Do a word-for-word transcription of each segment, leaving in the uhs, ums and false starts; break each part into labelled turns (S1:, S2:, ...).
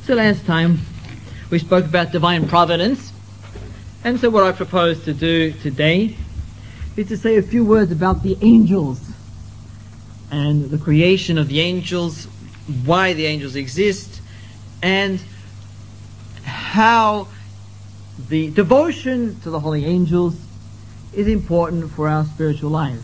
S1: So last time we spoke about divine providence, and so what I propose to do today is to say a few words about the angels and the creation of the angels, why the angels exist, and how the devotion to the holy angels is important for our spiritual lives.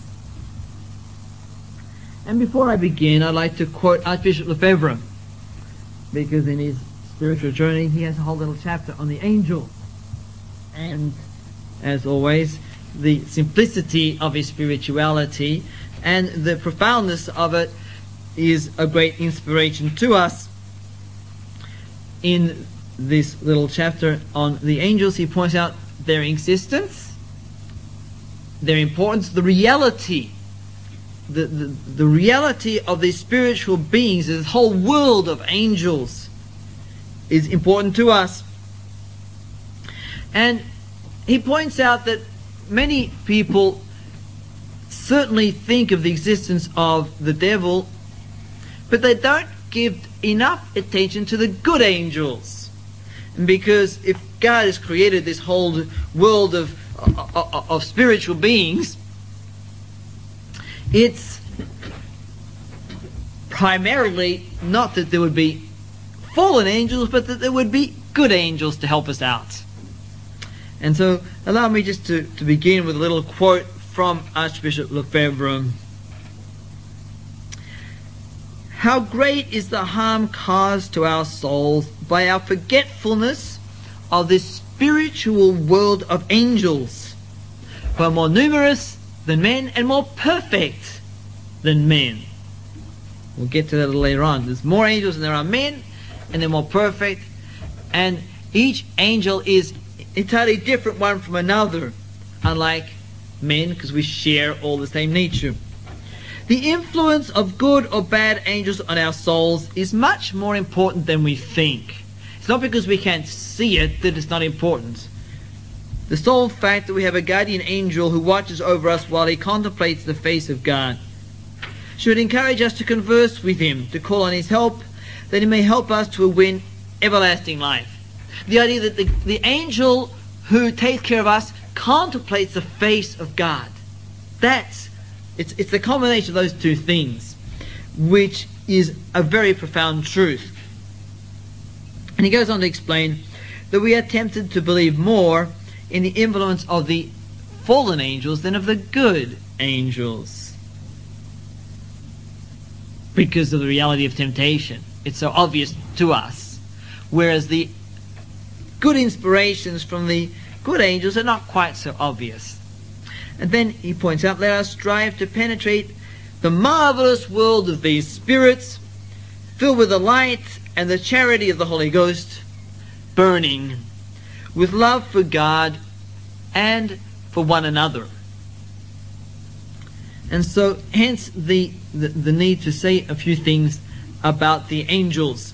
S1: And before I begin, I'd like to quote Archbishop Lefebvre, because in his spiritual journey he has a whole little chapter on the angels. And as always, the simplicity of his spirituality and the profoundness of it is a great inspiration to us. In this little chapter on the angels, he points out their existence, their importance, the reality, the, the, the reality of these spiritual beings, this whole world of angels is important to us. And he points out that many people certainly think of the existence of the devil, but they don't give enough attention to the good angels. Because if God has created this whole world of, of, of spiritual beings, it's primarily not that there would be fallen angels, but that there would be good angels to help us out. And so allow me just to, to begin with a little quote from Archbishop Lefebvre. How great is the harm caused to our souls by our forgetfulness of this spiritual world of angels, who are more numerous than men and more perfect than men. We'll get to that a little later on. There's more angels than there are men, and they're more perfect, and each angel is entirely different one from another, unlike men, because we share all the same nature. The influence of good or bad angels on our souls is much more important than we think. It's not because we can't see it that it's not important. The sole fact that we have a guardian angel who watches over us while he contemplates the face of God should encourage us to converse with him, to call on his help, that he may help us to win everlasting life. The idea that the, the angel who takes care of us contemplates the face of God. That's it's it's the combination of those two things which is a very profound truth. And he goes on to explain that we are tempted to believe more in the influence of the fallen angels than of the good angels, because of the reality of temptation. It's so obvious to us, whereas the good inspirations from the good angels are not quite so obvious. And then he points out, let us strive to penetrate the marvelous world of these spirits, filled with the light and the charity of the Holy Ghost, burning with love for God and for one another. And so hence the, the, the need to say a few things about the angels.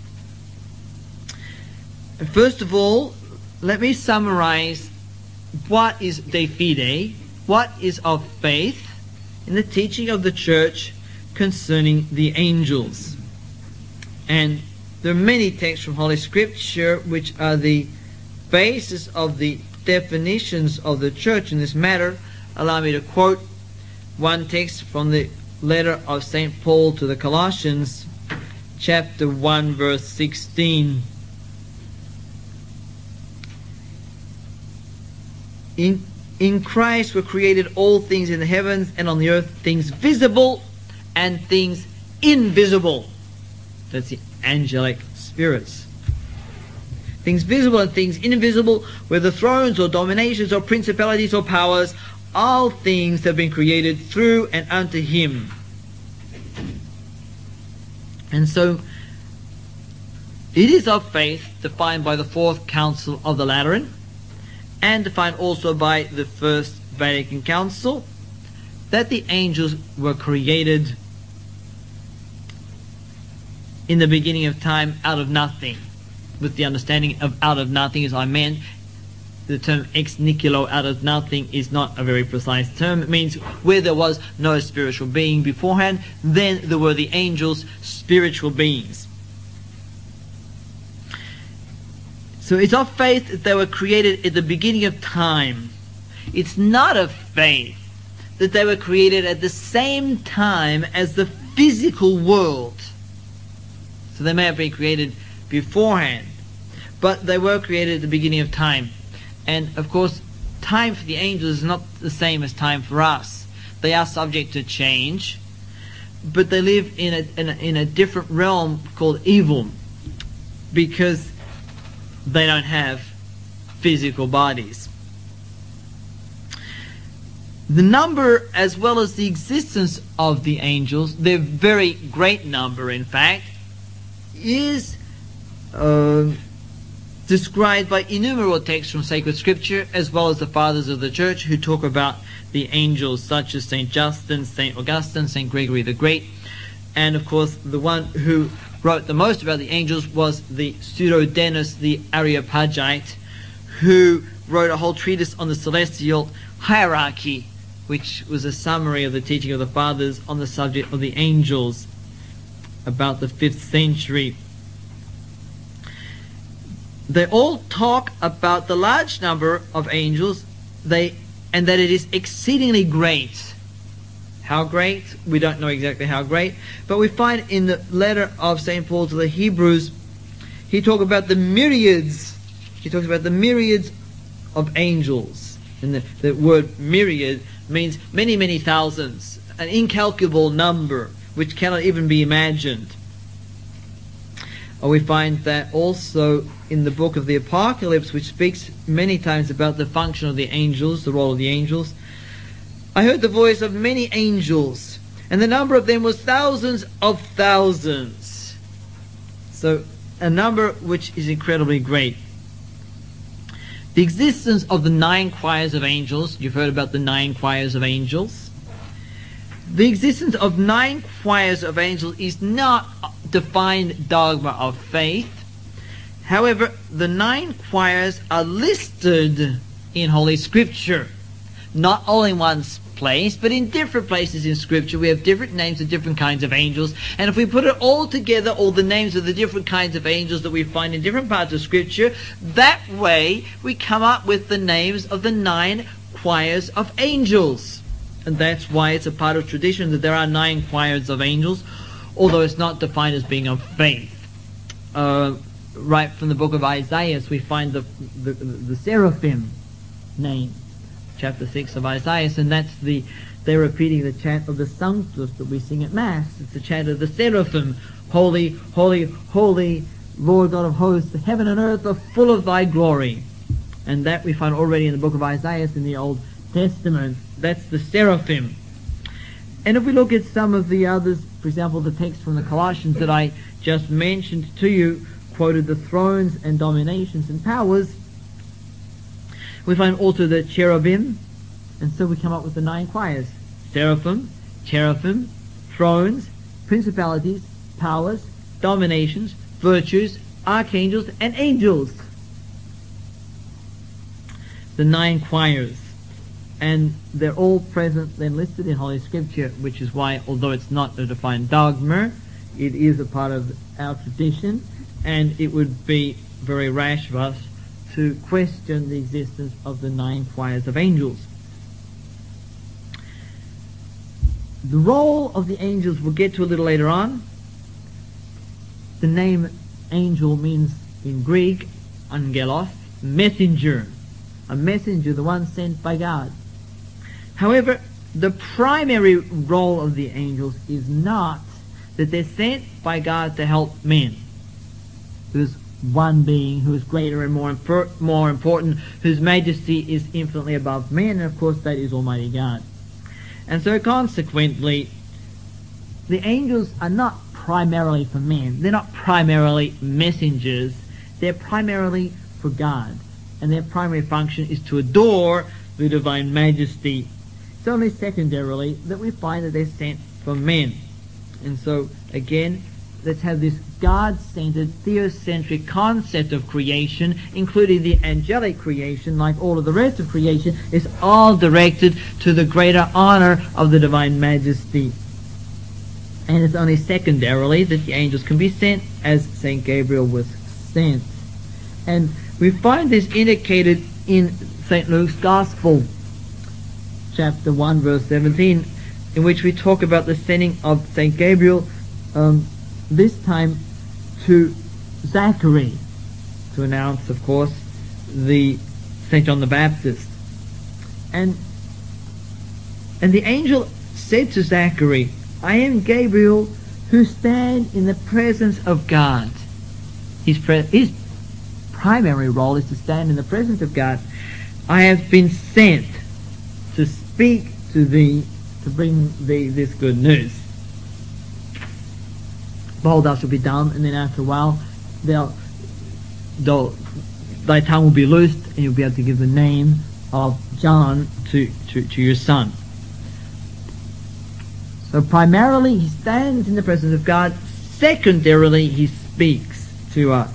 S1: First of all, let me summarize what is de fide, what is of faith in the teaching of the church concerning the angels. And there are many texts from Holy Scripture which are the basis of the definitions of the church in this matter. Allow me to quote one text from the letter of Saint Paul to the Colossians, chapter one, verse sixteen. In, in Christ were created all things in the heavens and on the earth, things visible and things invisible. That's the angelic spirits. Things visible and things invisible, whether thrones or dominations or principalities or powers, all things have been created through and unto him. And so, it is of faith, defined by the Fourth Council of the Lateran, and defined also by the First Vatican Council, that the angels were created in the beginning of time out of nothing, with the understanding of out of nothing, as I meant. The term ex nihilo, out of nothing, is not a very precise term. It means where there was no spiritual being beforehand, then there were the angels, spiritual beings. So it's of faith that they were created at the beginning of time. It's not of faith that they were created at the same time as the physical world. So they may have been created beforehand, but they were created at the beginning of time. And of course, time for the angels is not the same as time for us. They are subject to change, but they live in a, in a, in a different realm called evil, because they don't have physical bodies. The number as well as the existence of the angels, their very great number in fact, is uh, described by innumerable texts from sacred scripture, as well as the fathers of the church who talk about the angels, such as Saint Justin, Saint Augustine, Saint Gregory the Great. And of course the one who wrote the most about the angels was the Pseudo-Denis the Areopagite, who wrote a whole treatise on the celestial hierarchy, which was a summary of the teaching of the fathers on the subject of the angels, about the fifth century. They all talk about the large number of angels, they and that it is exceedingly great. How great? We don't know exactly how great, but we find in the letter of Saint Paul to the Hebrews, he talks about the myriads. He talks about the myriads of angels. And the, the word myriad means many, many thousands, an incalculable number which cannot even be imagined. Or we find that also in the book of the Apocalypse, which speaks many times about the function of the angels, the role of the angels. I heard the voice of many angels, and the number of them was thousands of thousands. So a number which is incredibly great. The existence of the nine choirs of angels, you've heard about the nine choirs of angels. The existence of nine choirs of angels is not a defined dogma of faith. However, the nine choirs are listed in Holy Scripture. Not only in one place, but in different places in Scripture. We have different names of different kinds of angels. And if we put it all together, all the names of the different kinds of angels that we find in different parts of Scripture, that way we come up with the names of the nine choirs of angels. And that's why it's a part of tradition that there are nine choirs of angels, although it's not defined as being of faith. Uh, right from the book of Isaiah, we find the, the, the seraphim name. Chapter six of Isaiah, and that's the, they're repeating the chant of the Sanctus that we sing at Mass. It's the chant of the seraphim. Holy, holy, holy, Lord God of hosts, heaven and earth are full of thy glory. And that we find already in the book of Isaiah in the Old Testament. That's the seraphim. And if we look at some of the others, for example, the text from the Colossians that I just mentioned to you, quoted the thrones and dominations and powers, we find also the cherubim, and so we come up with the nine choirs. Seraphim, cherubim, thrones, principalities, powers, dominations, virtues, archangels, and angels. The nine choirs. And they're all present, then listed in Holy Scripture, which is why, although it's not a defined dogma, it is a part of our tradition, and it would be very rash of us to question the existence of the nine choirs of angels. The role of the angels we'll get to a little later on. The name angel means in Greek, angelos, messenger. A messenger, the one sent by God. However, the primary role of the angels is not that they're sent by God to help men. There's one being who is greater and more, impor- more important, whose majesty is infinitely above men, and of course that is Almighty God. And so consequently, the angels are not primarily for men. They're not primarily messengers. They're primarily for God. And their primary function is to adore the divine majesty. It's only secondarily that we find that they're sent for men. And so, again, let's have this God-centered, theocentric concept of creation, including the angelic creation, like all of the rest of creation, is all directed to the greater honor of the divine majesty. And it's only secondarily that the angels can be sent, as Saint Gabriel was sent. And We find this indicated in Saint Luke's Gospel, chapter one, verse seventeen, in which we talk about the sending of Saint Gabriel, um, this time to Zachary, to announce, of course, the Saint John the Baptist. And and the angel said to Zachary, I am Gabriel, who stand in the presence of God. His, pre- his primary role is to stand in the presence of God. I have been sent to speak to thee, to bring thee this good news. Behold, thou shalt be dumb, and then after a while, they'll, they'll, thy tongue will be loosed, and you'll be able to give the name of John to, to, to your son. So primarily, he stands in the presence of God. Secondarily, he speaks to us.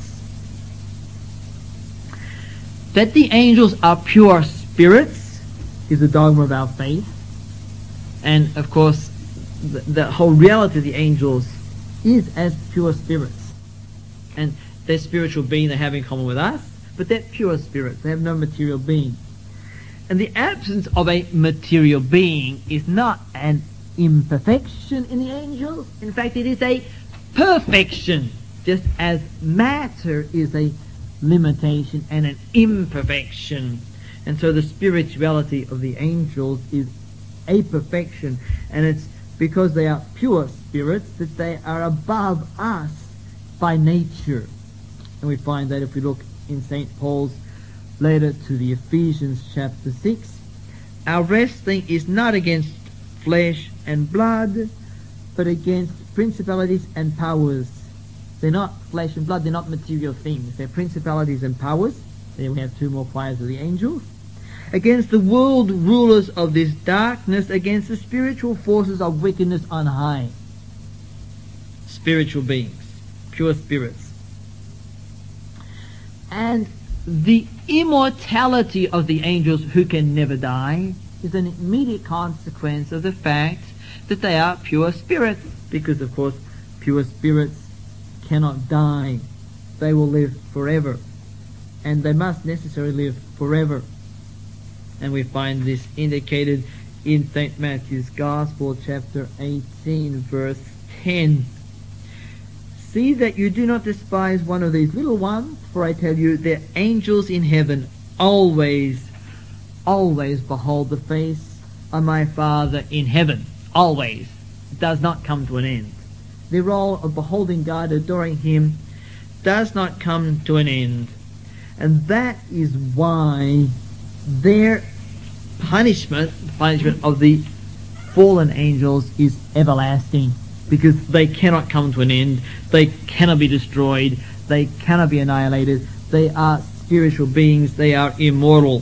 S1: That the angels are pure spirits is the dogma of our faith. And, of course, the, the whole reality of the angels is as pure spirits. And they're spiritual being they have in common with us, but they're pure spirits. They have no material being. And the absence of a material being is not an imperfection in the angels. In fact, it is a perfection, just as matter is a limitation and an imperfection. And so the spirituality of the angels is a perfection, and it's because they are pure spirits that they are above us by nature. And we find that if we look in Saint Paul's letter to the Ephesians chapter six, our wrestling is not against flesh and blood, but against principalities and powers. They're not flesh and blood, they're not material things. They're principalities and powers. There we have two more choirs of the angels. Against the world rulers of this darkness, against the spiritual forces of wickedness on high. Spiritual beings, pure spirits. And the immortality of the angels who can never die is an immediate consequence of the fact that they are pure spirits, because of course pure spirits cannot die. They will live forever, and they must necessarily live forever. And we find this indicated in Saint Matthew's Gospel, chapter eighteen, verse ten. See that you do not despise one of these little ones, for I tell you, their angels in heaven always, always behold the face of my Father in heaven. Always. It does not come to an end. The role of beholding God, adoring Him, does not come to an end. And that is why their punishment, the punishment of the fallen angels, is everlasting, because they cannot come to an end. They cannot be destroyed. They cannot be annihilated. They are spiritual beings. They are immortal.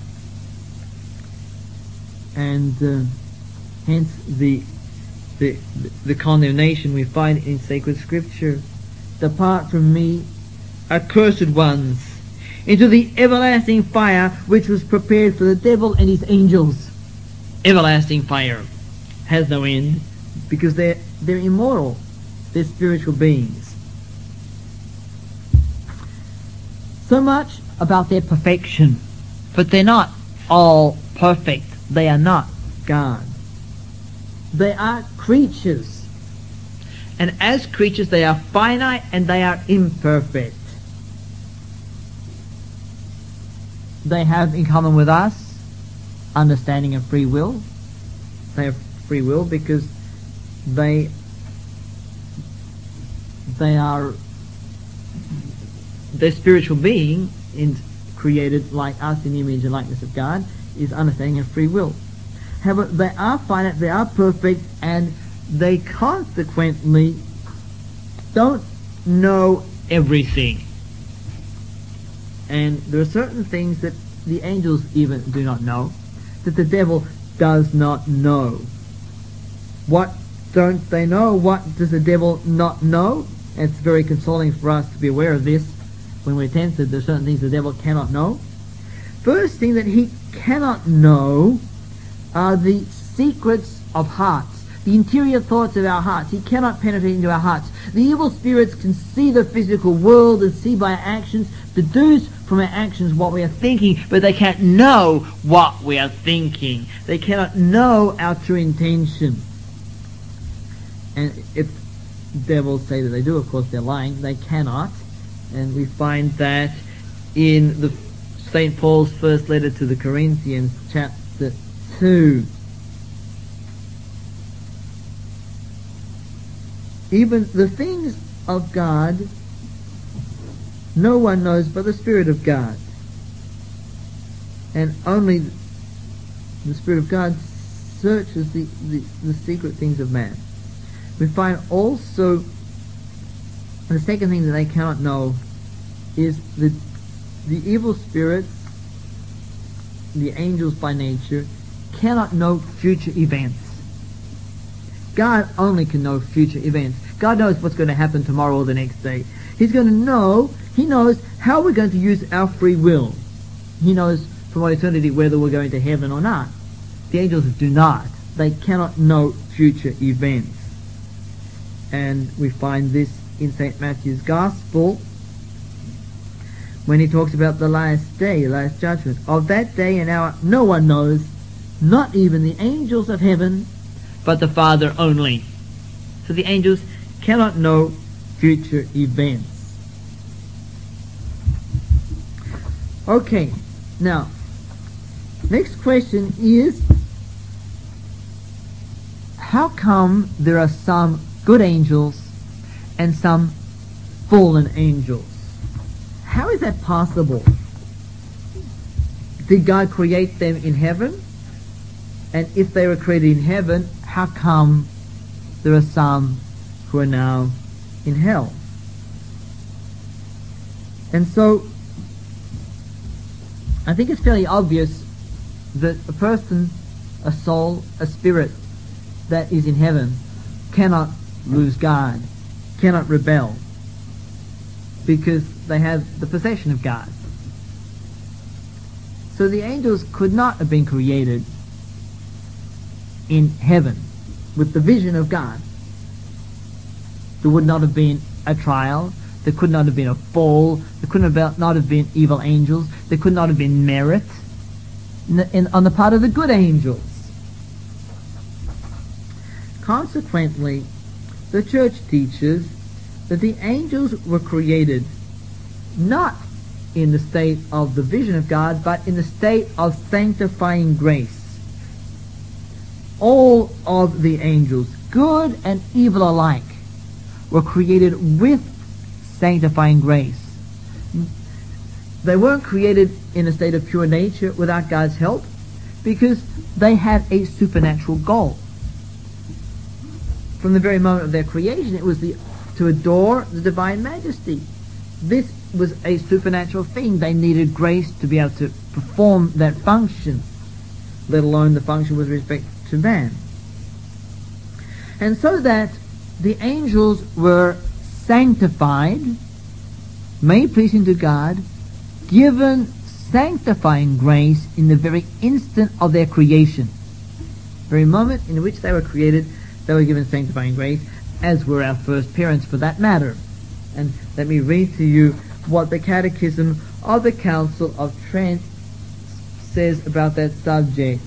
S1: And uh, hence the, the the condemnation we find in sacred scripture. Depart from me, accursed ones, into the everlasting fire which was prepared for the devil and his angels. Everlasting fire has no end, because they're they're immortal. They're spiritual beings. So much about their perfection, but they're not all perfect. They are not God. They are creatures, and as creatures they are finite and they are imperfect. They have in common with us understanding and free will. They have free will because they they are their spiritual being, in created like us in the image and likeness of God, is understanding and free will. However, they are finite, they are perfect, and they consequently don't know everything. And there are certain things that the angels even do not know, that the devil does not know. What don't they know? What does the devil not know? And it's very consoling for us to be aware of this when we're tempted. There are certain things the devil cannot know. First thing that he cannot know are the secrets of hearts, the interior thoughts of our hearts. He cannot penetrate into our hearts. The evil spirits can see the physical world and see by our actions, deduce from our actions what we are thinking, but they can't know what we are thinking. They cannot know our true intention. And if devils say that they do, of course they're lying. They cannot. And we find that in the Saint Paul's first letter to the Corinthians, chapter two. Even the things of God no one knows but the Spirit of God. And only the Spirit of God searches the, the, the secret things of man. We find also the second thing that they cannot know is the the evil spirits, the angels by nature, cannot know future events. God only can know future events. God knows what's going to happen tomorrow or the next day. He's going to know, He knows how we're going to use our free will. He knows from all eternity whether we're going to heaven or not. The angels do not. They cannot know future events. And we find this in Saint Matthew's Gospel when he talks about the last day, last judgment. Of that day and hour no one knows, not even the angels of heaven, but the Father only. So the angels cannot know future events. Okay, now, next question is, how come there are some good angels and some fallen angels? How is that possible? Did God create them in heaven? And if they were created in heaven, how come there are some who are now in hell? And so, I think it's fairly obvious that a person, a soul, a spirit that is in heaven cannot lose God, cannot rebel, because they have the possession of God. So the angels could not have been created in heaven with the vision of God. There would not have been a trial. There could not have been a fall. There could not have been evil angels. There could not have been merit in the, in, on the part of the good angels. Consequently, the Church teaches that the angels were created not in the state of the vision of God, but in the state of sanctifying grace. All of the angels, good and evil alike, were created with sanctifying grace. They weren't created in a state of pure nature without God's help, because they had a supernatural goal. From the very moment of their creation, it was the, to adore the divine majesty. This was a supernatural thing. They needed grace to be able to perform that function, let alone the function with respect to man. And so that the angels were sanctified, made pleasing to God, given sanctifying grace in the very instant of their creation. The very moment in which they were created, they were given sanctifying grace, as were our first parents for that matter. And let me read to you what the Catechism of the Council of Trent says about that subject.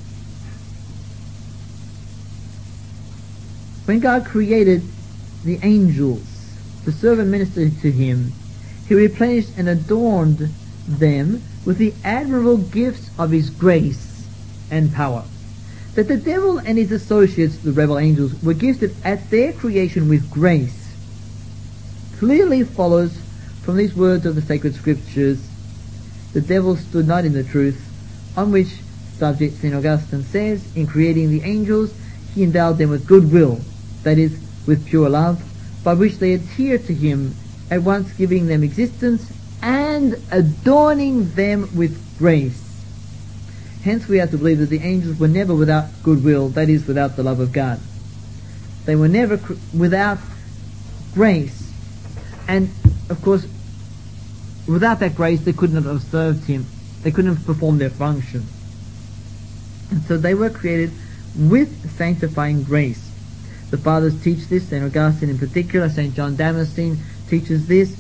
S1: When God created the angels to serve and minister to Him, He replenished and adorned them with the admirable gifts of His grace and power. That the devil and his associates, the rebel angels, were gifted at their creation with grace clearly follows from these words of the sacred scriptures. The devil stood not in the truth, on which subject Saint Augustine says, in creating the angels, He endowed them with good will, that is, with pure love, by which they adhere to Him, at once giving them existence and adorning them with grace. Hence we have to believe that the angels were never without goodwill, that is, without the love of God. They were never cr- without grace. And, of course, without that grace, they couldn't have served Him. They couldn't have performed their function. And so they were created with sanctifying grace. The fathers teach this, Saint Augustine in particular, Saint John Damascene teaches this,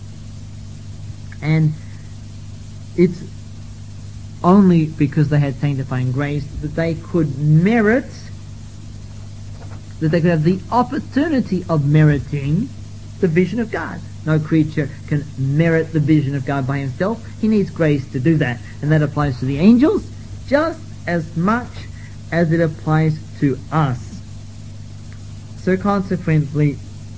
S1: and it's only because they had sanctifying grace that they could merit, that they could have the opportunity of meriting the vision of God. No creature can merit the vision of God by himself. He needs grace to do that. And that applies to the angels just as much as it applies to us. So consequently,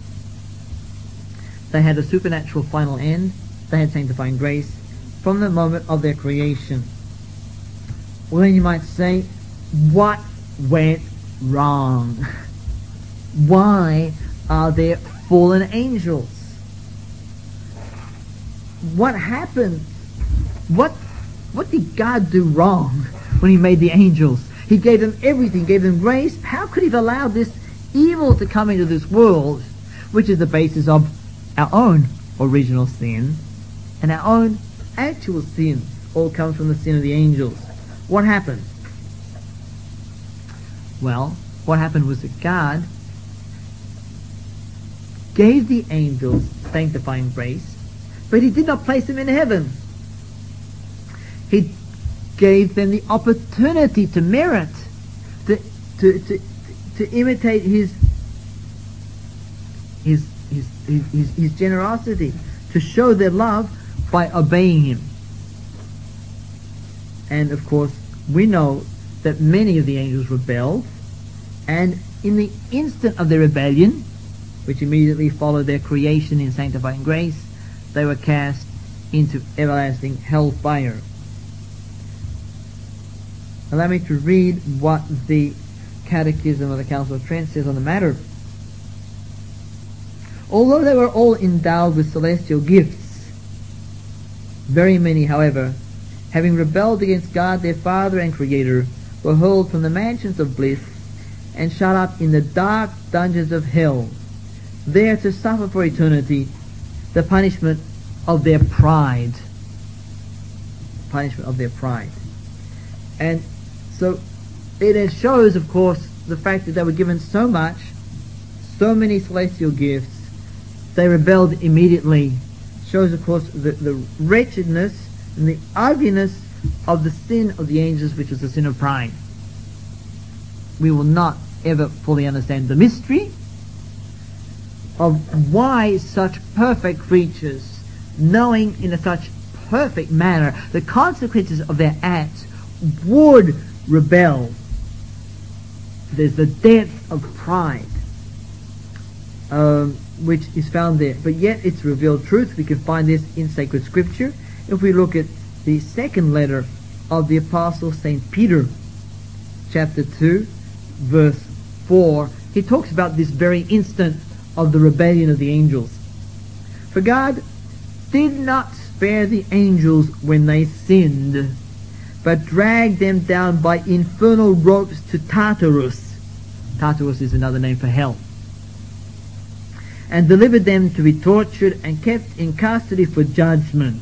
S1: they had a supernatural final end. They had sanctifying grace from the moment of their creation. Well, then you might say, what went wrong? Why are there fallen angels? What happened? What what did God do wrong when he made the angels? He gave them everything, gave them grace. How could he have allowed this evil to come into this world, which is the basis of our own original sin and our own actual sin? All comes from the sin of the angels. What happened? Well, what happened was that God gave the angels sanctifying grace, but he did not place them in heaven. He gave them the opportunity to merit, to to to, to imitate his his, his his his his generosity, to show their love by obeying him. And of course, we know that many of the angels rebelled, and in the instant of their rebellion, which immediately followed their creation in sanctifying grace, they were cast into everlasting hellfire. Allow me to read what the Catechism of the Council of Trent says on the matter. Although they were all endowed with celestial gifts, very many, however, having rebelled against God their Father and Creator, were hurled from the mansions of bliss and shut up in the dark dungeons of hell, there to suffer for eternity the punishment of their pride. Punishment of their pride. And so it shows, of course, the fact that they were given so much, so many celestial gifts, they rebelled immediately. Shows, of course, the, the wretchedness and the ugliness of the sin of the angels, which was the sin of pride. We will not ever fully understand the mystery of why such perfect creatures, knowing in a such perfect manner the consequences of their acts, would rebel. There's the depth of pride um, which is found there, but yet it's revealed truth. We can find this in sacred scripture. If we look at the second letter of the Apostle Saint Peter, chapter two, verse four, he talks about this very instant of the rebellion of the angels. For God did not spare the angels when they sinned, but dragged them down by infernal ropes to Tartarus. Tartarus is another name for hell. And delivered them to be tortured and kept in custody for judgment.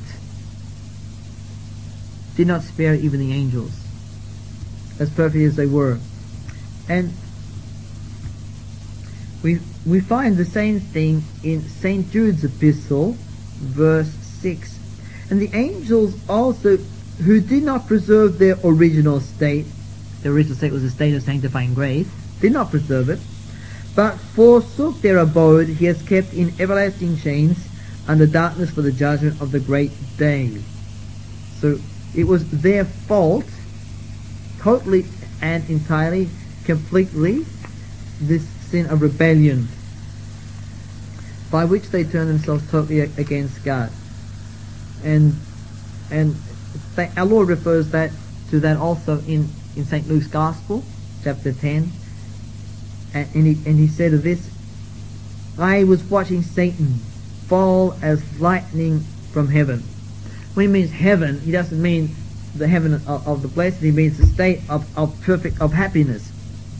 S1: Did not spare even the angels, as perfect as they were. And we we find the same thing in Saint Jude's epistle, verse six. And the angels also, who did not preserve their original state, their original state was a state of sanctifying grace, did not preserve it, but forsook their abode, he has kept in everlasting chains under darkness for the judgment of the great day. So it was their fault, totally and entirely, completely, this sin of rebellion, by which they turned themselves totally against God. And and our Lord refers that to that also in, in Saint Luke's Gospel, chapter ten. And, and, he, and he said of this, I was watching Satan fall as lightning from heaven. When he means heaven, he doesn't mean the heaven of, of the blessed, he means the state of, of perfect, of happiness.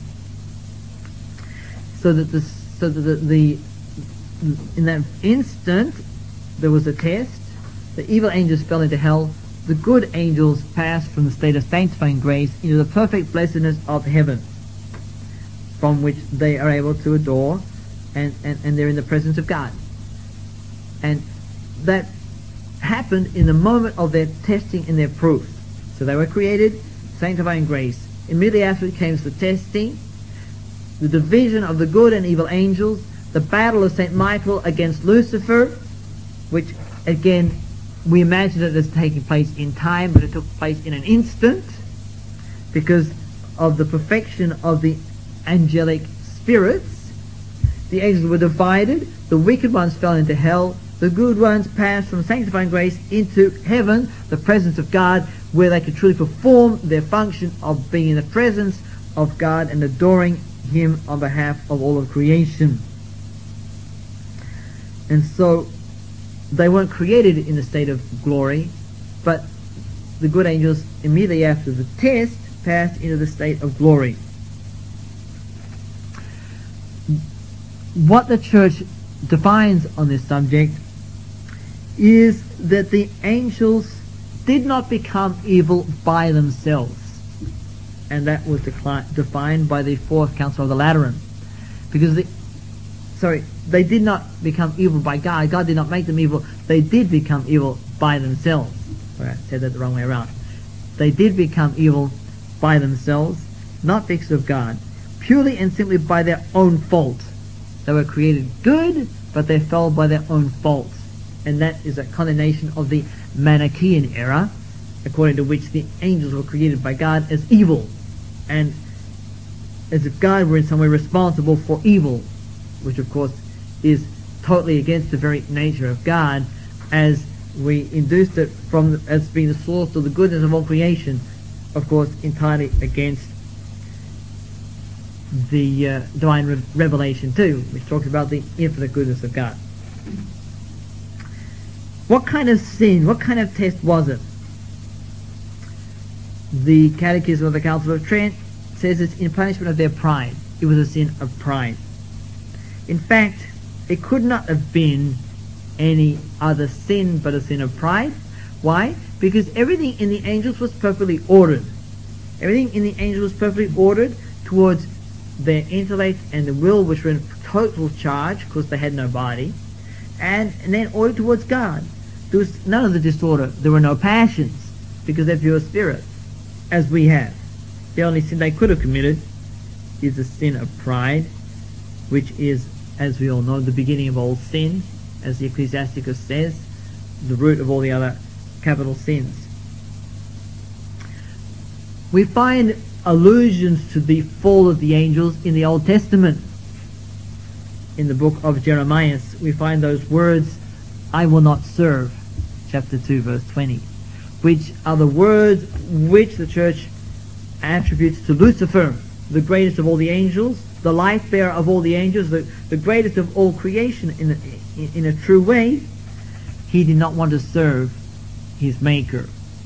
S1: So that, the, so that the, the in that instant, there was a test. The evil angels fell into hell. The good angels passed from the state of sanctifying grace into the perfect blessedness of heaven. from which they are able to adore, and, and, and they're in the presence of God. And that happened in the moment of their testing and their proof. So they were created, sanctifying grace. Immediately after it came the testing, the division of the good and evil angels, the battle of Saint Michael against Lucifer, which again we imagine it as taking place in time, but it took place in an instant because of the perfection of the angelic spirits. The angels were divided, the wicked ones fell into hell, the good ones passed from sanctifying grace into heaven, the presence of God, where they could truly perform their function of being in the presence of God and adoring Him on behalf of all of creation. And so they weren't created in a state of glory, but the good angels immediately after the test passed into the state of glory. What the church defines on this subject is that the angels did not become evil by themselves, and that was decli- defined by the Fourth Council of the Lateran, because the sorry they did not become evil by God. God did not make them evil. They did become evil by themselves. Sorry, I said that the wrong way around. They did become evil by themselves, not because of God, purely and simply by their own fault. They were created good, but they fell by their own fault. And that is a condemnation of the Manichaean era, according to which the angels were created by God as evil, and as if God were in some way responsible for evil, which of course is totally against the very nature of God, as we induced it from as being the source of the goodness of all creation, of course entirely against the uh, divine re- revelation too, which talks about the infinite goodness of God. What kind of sin, what kind of test was it? The Catechism of the Council of Trent says it's in punishment of their pride. It was a sin of pride. In fact, it could not have been any other sin but a sin of pride. Why? Because everything in the angels was perfectly ordered. Everything in the angels was perfectly ordered towards their intellect and the will, which were in total charge because they had no body, and, and then ordered towards God. There was none of the disorder. There were no passions because they're pure spirit, as we have. The only sin they could have committed is the sin of pride, which is, as we all know, the beginning of all sin, as the Ecclesiasticus says, the root of all the other capital sins. We find allusions to the fall of the angels in the Old Testament. In the book of Jeremiah, we find those words, "I will not serve," chapter two, verse twenty, which are the words which the church attributes to Lucifer, the greatest of all the angels, the life bearer of all the angels, the, the greatest of all creation in a, in, in a true way. He did not want to serve his maker.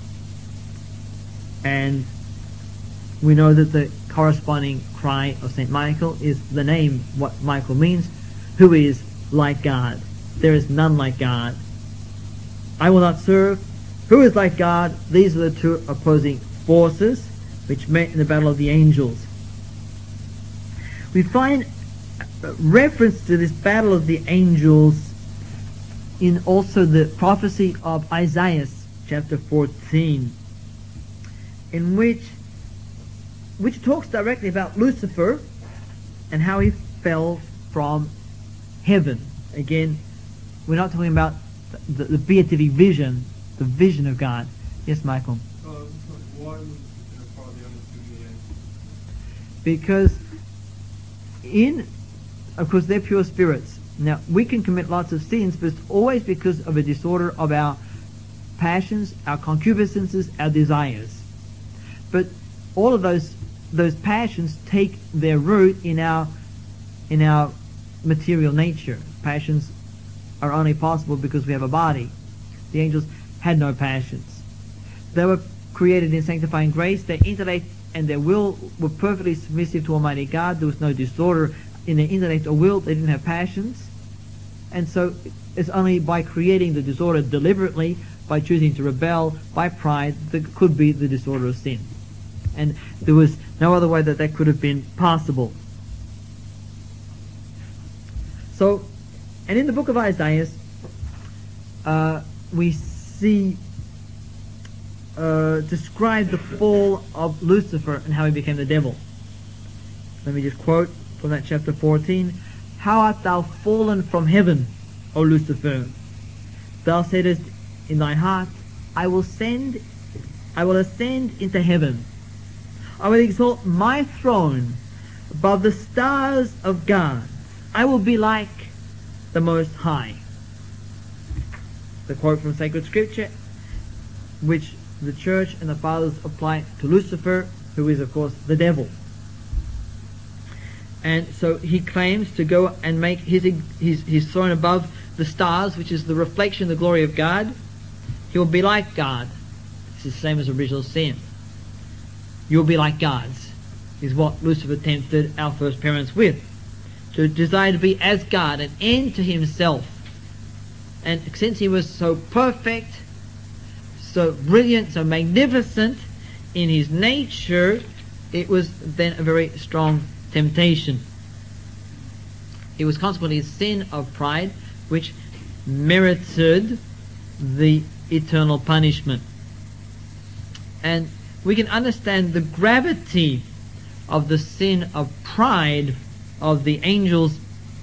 S1: And we know that the corresponding cry of Saint Michael is the name, what Michael means, who is like God. There is none like God. I will not serve. Who is like God? These are the two opposing forces which met in the battle of the angels. We find reference to this battle of the angels in also the prophecy of Isaiah chapter fourteen, in which which talks directly about Lucifer and how he fell from heaven. Again, we're not talking about the, the beatific vision, the vision of God. Yes, Michael?
S2: Uh, why was there probably understood the
S1: Because in, of course, they're pure spirits. Now, we can commit lots of sins, but it's always because of a disorder of our passions, our concupiscences, our desires. But all of those those passions take their root in our in our material nature. Passions are only possible because we have a body. The angels had no passions. They were created in sanctifying grace. Their intellect and their will were perfectly submissive to Almighty God. There was no disorder in their intellect or will. They didn't have passions. And so it's only by creating the disorder deliberately, by choosing to rebel, by pride, that could be the disorder of sin. And there was no other way that that could have been possible. So, and in the book of Isaiah, uh, we see uh, describe the fall of Lucifer and how he became the devil. Let me just quote from that chapter fourteen. How art thou fallen from heaven, O Lucifer? Thou saidest in thy heart, I will send, I will ascend into heaven. I will exalt my throne above the stars of God. I will be like the Most High. The quote from sacred scripture, which the church and the fathers apply to Lucifer, who is of course the devil. And so he claims to go and make his, his, his throne above the stars, which is the reflection, the glory of God. He will be like God. This is the same as original sin. You will be like gods, is what Lucifer tempted our first parents with. To desire to be as God, an end to himself. And since he was so perfect, so brilliant, so magnificent in his nature, it was then a very strong temptation. It was consequently a sin of pride which merited the eternal punishment. And we can understand the gravity of the sin of pride of the angels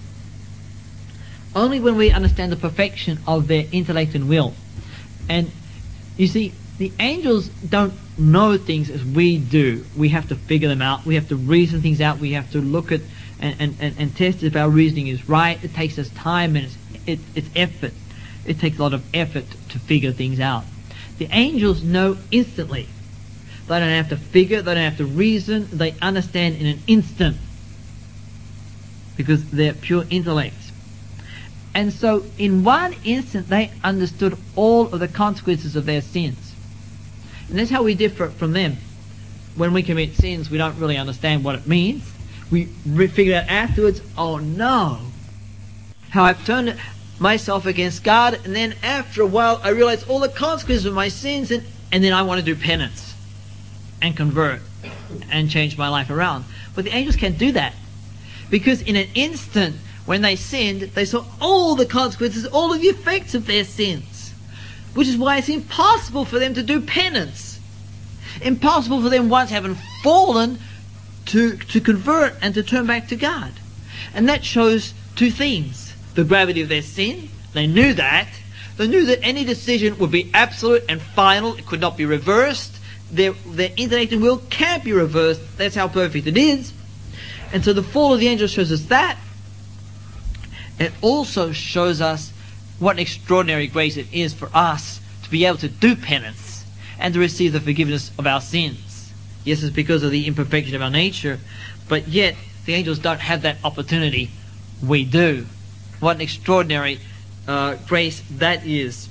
S1: only when we understand the perfection of their intellect and will. And you see, the angels don't know things as we do. We have to figure them out. We have to reason things out. We have to look at and, and, and, and test if our reasoning is right. It takes us time and it's, it, it's effort. It takes a lot of effort to figure things out. The angels know instantly. They don't have to figure. They don't have to reason. They understand in an instant because they're pure intellects. And so in one instant they understood all of the consequences of their sins. And that's how we differ from them. When we commit sins, we don't really understand what it means. We re- figure out afterwards, oh no, how I've turned myself against God, and then after a while I realize all the consequences of my sins, and, and then I want to do penance and convert and change my life around. But the angels can't do that, because in an instant when they sinned, they saw all the consequences, all of the effects of their sins, which is why it's impossible for them to do penance. Impossible for them, once having fallen, to, to convert and to turn back to God. And that shows two things. The gravity of their sin, they knew that. They knew that any decision would be absolute and final, it could not be reversed. Their, their intellect and will can't be reversed, that's how perfect it is. And so the fall of the angels shows us that. It also shows us what an extraordinary grace it is for us to be able to do penance and to receive the forgiveness of our sins. Yes, it's because of the imperfection of our nature, but yet the angels don't have that opportunity. We do. What an extraordinary uh, grace that is.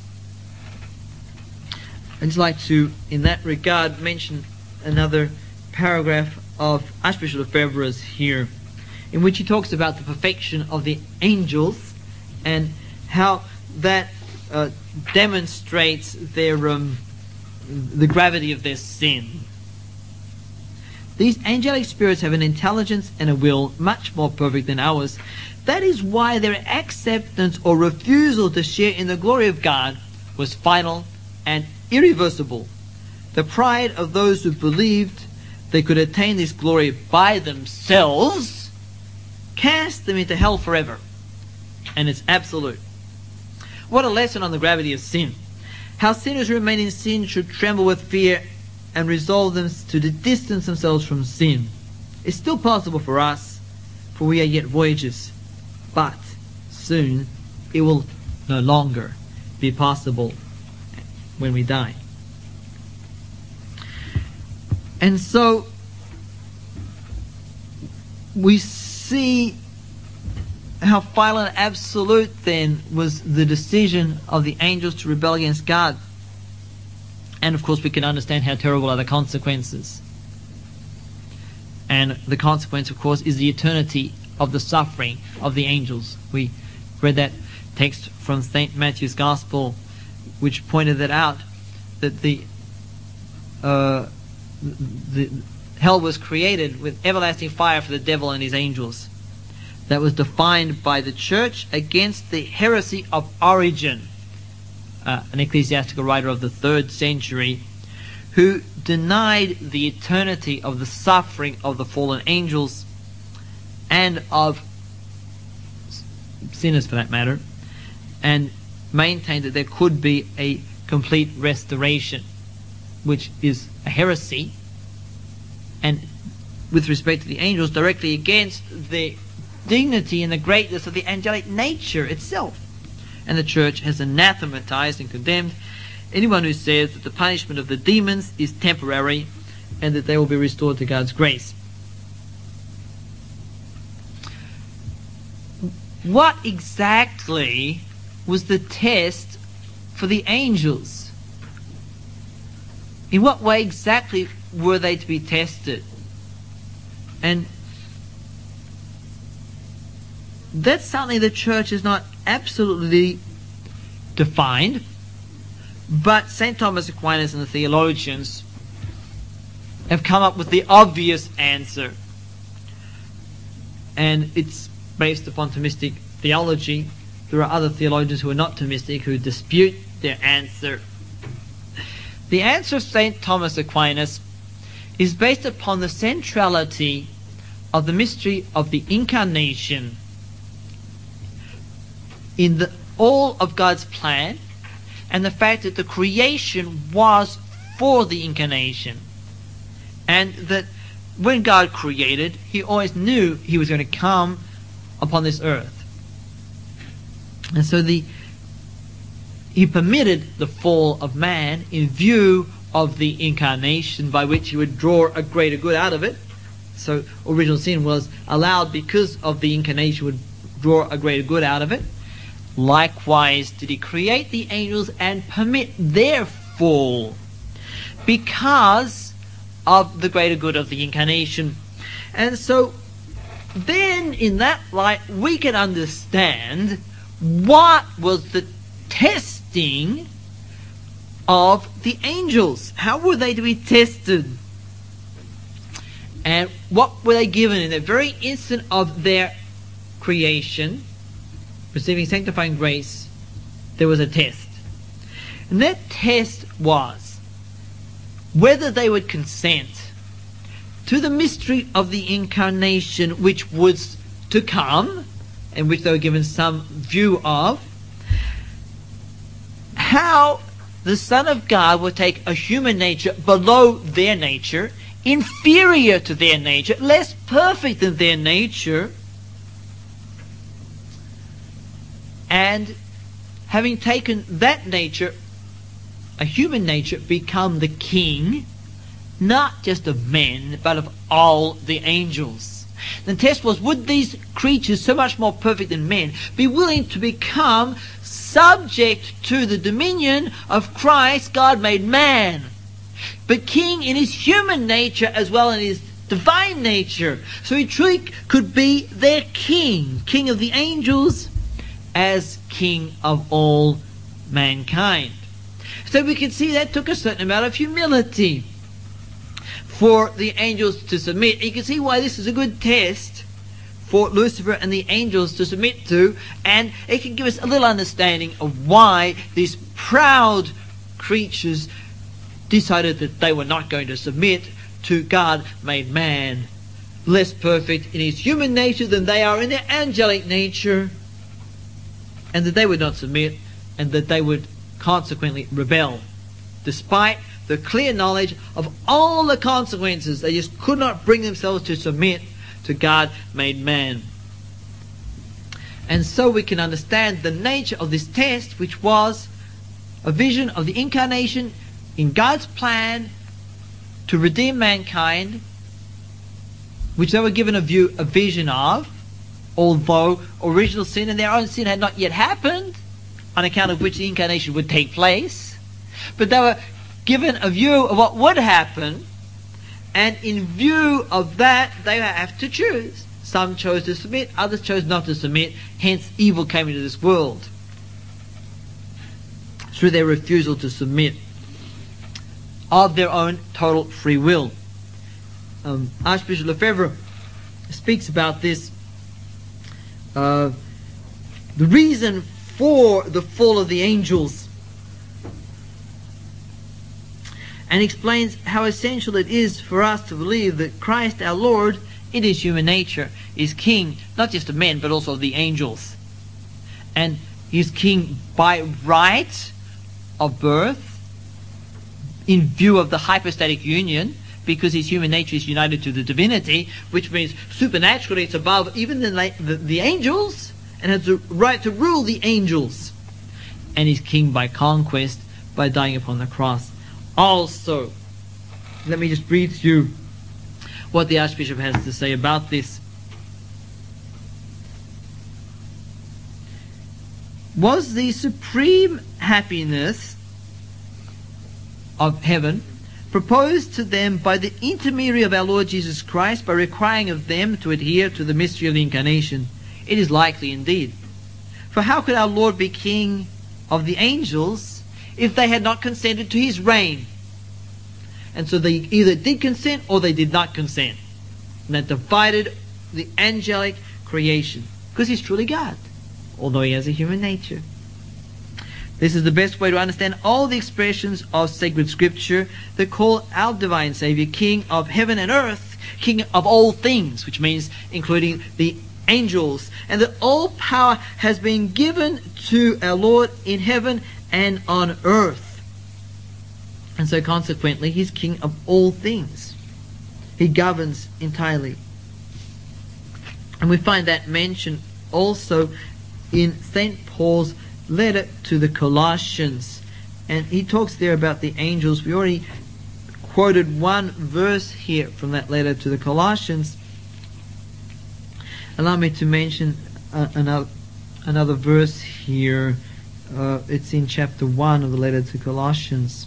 S1: I'd just like to, in that regard, mention another paragraph of Archbishop Lefebvre's here, in which he talks about the perfection of the angels and how that uh, demonstrates their um, the gravity of their sin. These angelic spirits have an intelligence and a will much more perfect than ours. That is why their acceptance or refusal to share in the glory of God was final and irreversible. The pride of those who believed they could attain this glory by themselves cast them into hell forever, and it's absolute. What a lesson on the gravity of sin. How sinners who remain in sin should tremble with fear and resolve them to distance themselves from sin. It's still possible for us, for we are yet voyagers, but soon it will no longer be possible when we die. And so we see how final and absolute then was the decision of the angels to rebel against God. And of course we can understand how terrible are the consequences. And the consequence, of course, is the eternity of the suffering of the angels. We read that text from Saint Matthew's Gospel, which pointed that out, that the uh, the hell was created with everlasting fire for the devil and his angels. that was defined by the church against the heresy of Origen, uh, an ecclesiastical writer of the third century, who denied the eternity of the suffering of the fallen angels and of sinners for that matter, and maintained that there could be a complete restoration, which is a heresy, and with respect to the angels, directly against the dignity and the greatness of the angelic nature itself. And the church has anathematized and condemned anyone who says that the punishment of the demons is temporary and that they will be restored to God's grace. What exactly was the test for the angels? In what way exactly were they to be tested? And that's something the church has not absolutely defined, but Saint Thomas Aquinas and the theologians have come up with the obvious answer, and it's based upon Thomistic theology. There are other theologians who are not Thomistic who dispute their answer. The answer of Saint Thomas Aquinas is based upon the centrality of the mystery of the Incarnation in the, all of God's plan, and the fact that the creation was for the Incarnation, and that when God created, He always knew He was going to come upon this earth. And so the He permitted the fall of man in view of the Incarnation, by which He would draw a greater good out of it. So original sin was allowed because of the Incarnation would draw a greater good out of it. Likewise did He create the angels and permit their fall because of the greater good of the Incarnation. And so then in that light we can understand what was the testing of the angels. How were they to be tested? And what were they given in the very instant of their creation, receiving sanctifying grace? There was a test. And that test was whether they would consent to the mystery of the Incarnation, which was to come, and which they were given some view of, how the Son of God would take a human nature below their nature, inferior to their nature, less perfect than their nature, and having taken that nature, a human nature, become the king, not just of men, but of all the angels. The test was, would these creatures, so much more perfect than men, be willing to become subject to the dominion of Christ, God made man, but king in His human nature as well as in His divine nature. So He truly could be their king, king of the angels as king of all mankind. So we can see that took a certain amount of humility for the angels to submit. You can see why this is a good test for Lucifer and the angels to submit to, and it can give us a little understanding of why these proud creatures decided that they were not going to submit to God made man, less perfect in his human nature than they are in their angelic nature, and that they would not submit, and that they would consequently rebel, despite the clear knowledge of all the consequences. They just could not bring themselves to submit to God made man. And so we can understand the nature of this test, which was a vision of the Incarnation in God's plan to redeem mankind, which they were given a view, a vision of, although original sin and their own sin had not yet happened, on account of which the Incarnation would take place. But they were given a view of what would happen, and in view of that they have to choose. Some chose to submit, others chose not to submit, hence evil came into this world through their refusal to submit of their own total free will. Um, Archbishop Lefebvre speaks about this uh, the reason for the fall of the angels, and explains how essential it is for us to believe that Christ our Lord, in his human nature, is king, not just of men, but also of the angels. And he is king by right of birth, in view of the hypostatic union, because his human nature is united to the divinity, which means supernaturally it's above even the, the, the angels, and has the right to rule the angels. And he's king by conquest, by dying upon the cross. Also, let me just read to you what the Archbishop has to say about this. Was the supreme happiness of heaven proposed to them by the intermediary of our Lord Jesus Christ, by requiring of them to adhere to the mystery of the Incarnation? It is likely indeed. For how could our Lord be king of the angels if they had not consented to his reign? And so they either did consent or they did not consent. And that divided the angelic creation, because he's truly God, although he has a human nature. This is the best way to understand all the expressions of sacred scripture that call our divine Savior King of heaven and earth, King of all things, which means including the angels, and that all power has been given to our Lord in heaven and on earth. And so consequently, he's King of all things. He governs entirely. And we find that mentioned also in Saint Paul's letter to the Colossians, and he talks there about the angels. We already quoted one verse here from that letter to the Colossians. Allow me to mention uh, another another verse here. Uh, it's in chapter one of the letter to Colossians,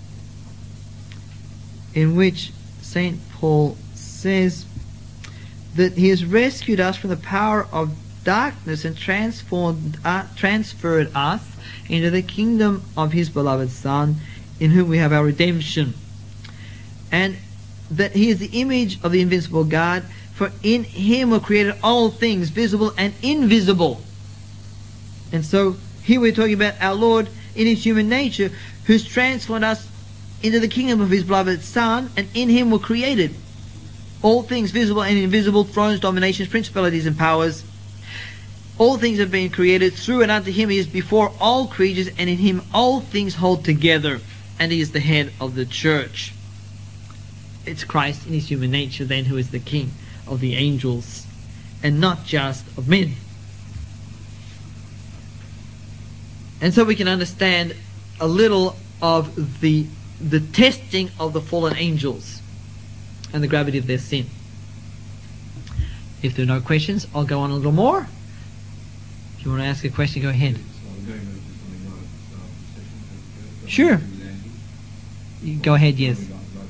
S1: in which Saint Paul says that he has rescued us from the power of darkness and transformed, uh, transferred us into the kingdom of his beloved Son, in whom we have our redemption. And that he is the image of the invincible God, for in him were created all things, visible and invisible. And so here we're talking about our Lord in his human nature, who's transformed us into the kingdom of his beloved Son, and in him were created all things, visible and invisible, thrones, dominations, principalities and powers. All things have been created through and unto him. He is before all creatures, and in him all things hold together, and he is the head of the church. It's Christ in his human nature then who is the king of the angels, and not just of men. And so we can understand a little of the the testing of the fallen angels and the gravity of their sin. If there are no questions, I'll go on a little more. If you want to ask a question, go ahead. Sure. You can go ahead, yes.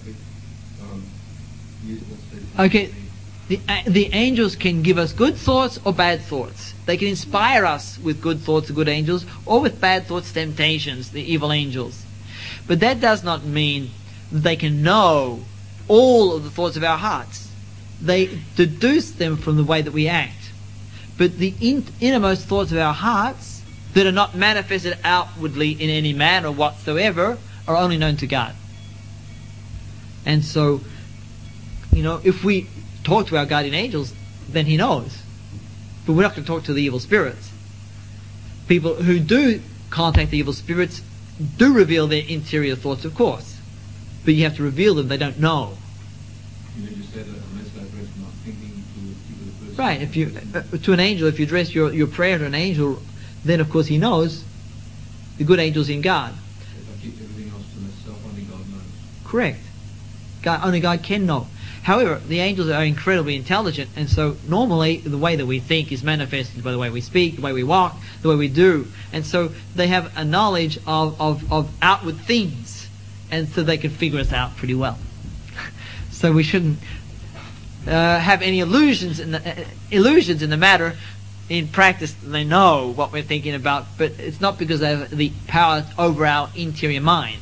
S1: Okay, the, uh, the angels can give us good thoughts or bad thoughts. They can inspire us with good thoughts, the good angels, or with bad thoughts, temptations, the evil angels. But that does not mean that they can know all of the thoughts of our hearts. They deduce them from the way that we act. But the in, innermost thoughts of our hearts that are not manifested outwardly in any manner whatsoever are only known to God. And so, you know, if we talk to our guardian angels, then he knows. But we're not going to talk to the evil spirits. People who do contact the evil spirits do reveal their interior thoughts, of course. But you have to reveal them, they don't know.
S2: You just said that unless that person not thinking to the person.
S1: Right, if you uh, to an angel, if you address your, your prayer to an angel, then of course he knows the good angel's in God.
S2: If I keep everything else to myself, only God knows.
S1: Correct. God, only God can know. However, the angels are incredibly intelligent, and so normally the way that we think is manifested by the way we speak, the way we walk, the way we do. And so they have a knowledge of, of, of outward things, and so they can figure us out pretty well. So we shouldn't uh, have any illusions in the, uh, illusions in the matter. In practice, they know what we're thinking about, but it's not because they have the power over our interior mind.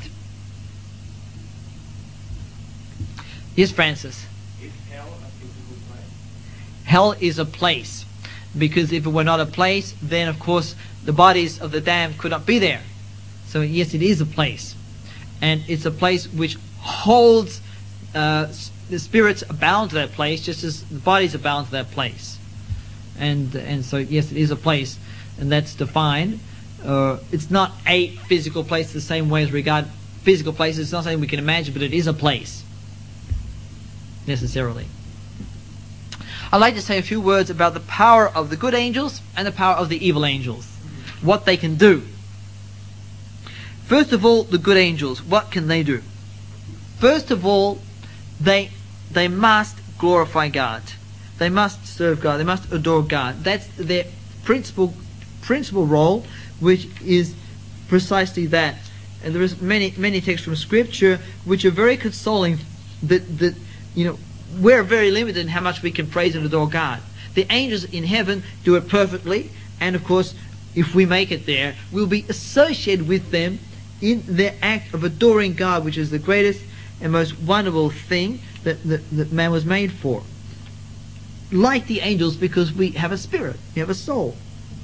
S1: Yes, Francis?
S2: Is hell a physical place?
S1: Hell is a place. because if it were not a place, then of course the bodies of the damned could not be there. So yes, it is a place, and it's a place which holds uh, the spirits are bound to that place, just as the bodies are bound to that place. And and so yes, it is a place, and that's defined. Uh, it's not a physical place the same way as regard physical places. It's not something we can imagine, but it is a place necessarily. I'd like to say a few words about the power of the good angels and the power of the evil angels, what they can do. First of all, the good angels, what can they do? First of all, they they must glorify God. They must serve God. They must adore God. That's their principal principal role, which is precisely that. And there is many many texts from Scripture which are very consoling. That that you know we're very limited in how much we can praise and adore God. The angels in heaven do it perfectly, and of course, if we make it there, we'll be associated with them in their act of adoring God, which is the greatest and most wonderful thing that, that, that man was made for. Like the angels, because we have a spirit, we have a soul.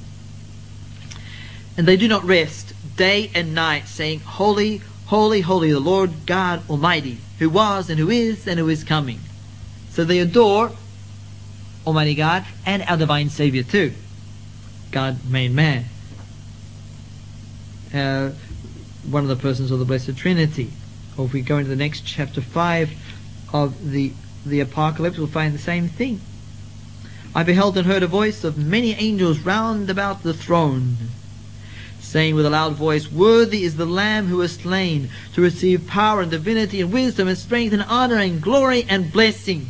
S1: And they do not rest day and night, saying, Holy, holy, holy, the Lord God Almighty, who was and who is and who is coming. So they adore Almighty God and our divine Savior too, God made man. Uh, one of the persons of the Blessed Trinity. Or if we go into the next chapter five of the the Apocalypse, we'll find the same thing. I beheld and heard a voice of many angels round about the throne, saying with a loud voice, Worthy is the Lamb who was slain to receive power and divinity and wisdom and strength and honor and glory and blessing.